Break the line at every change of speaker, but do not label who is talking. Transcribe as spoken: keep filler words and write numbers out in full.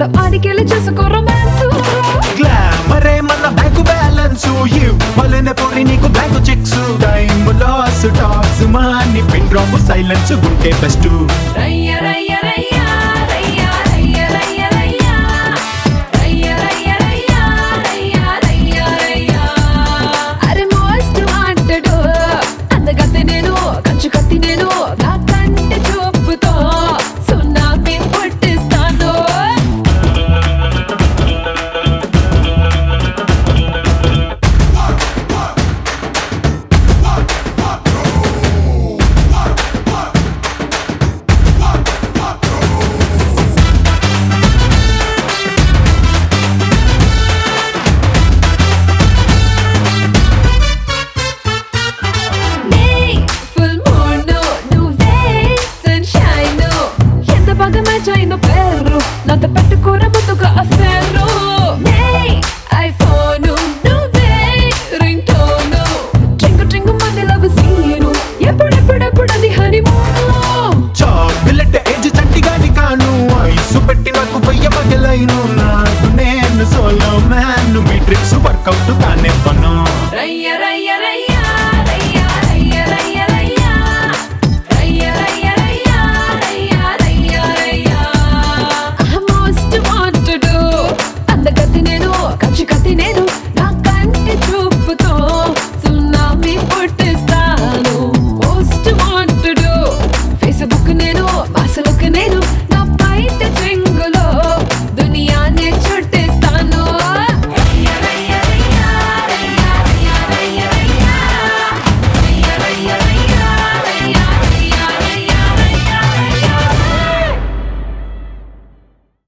so ఆడికెళ్ళి చేసుకో romance
గ్లామరే మన బ్యాంకు బ్యాలెన్స్ ఇవ్వలేని పోయి నీకు bank checks time loss tax money pin drop silence ఉంటే బెస్ట్
రయ్య రయ్య రయ్య రయ్య రయ్య రయ్య రయ్య రయ్య రయ్య రయ్య రయ్య రయ్య రయ్య అరే మోస్ట్ వాంటెడ్ అందగత్తె నేను కంచు కత్తి నేను నా కంటి చూపుతో సున్నామీ పుట్టిస్తాను ఫుల్ మూన్ నువ్వే సన్షైన్ ఎంత బాగా మ్యాచ్ అయిందో పేరు నాతో పెట్టుకోర ముందుగా అఫేరు ఐఫోన్ నువ్వే రింగ్ టోన్ ట్రింగు ట్రింగు మంది లవ్ సీను ఎప్పుడెప్పుడెప్పుడు అది హనీమూన్
చాక్లెట్ ఏజ్ చంటిగాని కాను ఐసు పెట్టి నాకు వెయ్య పగలైను నాకు నేను సోలో మ్యాన్ మీ ట్రిక్స్ వర్కౌట్ కానివ్వను
రయ్య